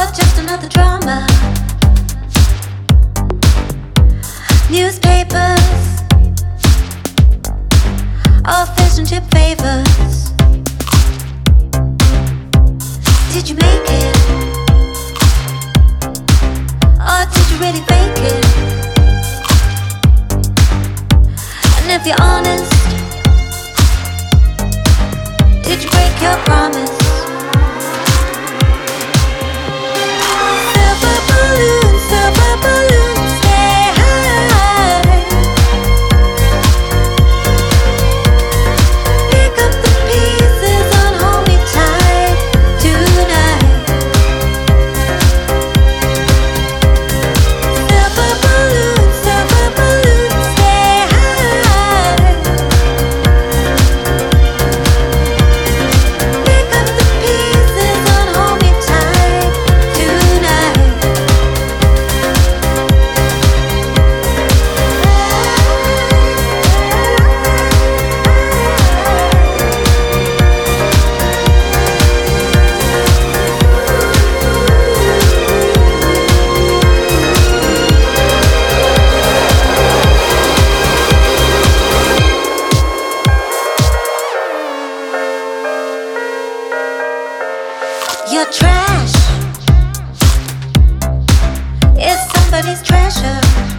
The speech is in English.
just another drama. Newspapers, all fish and chip favors. Did you make it? Or did you really fake it? And if you're honest, did you break your promise? Silver balloons, stay high. Pick up the pieces and hold me tight tonight. Silver balloons, stay high. Pick up the pieces and hold me tight tonight. Your trash is somebody's treasure.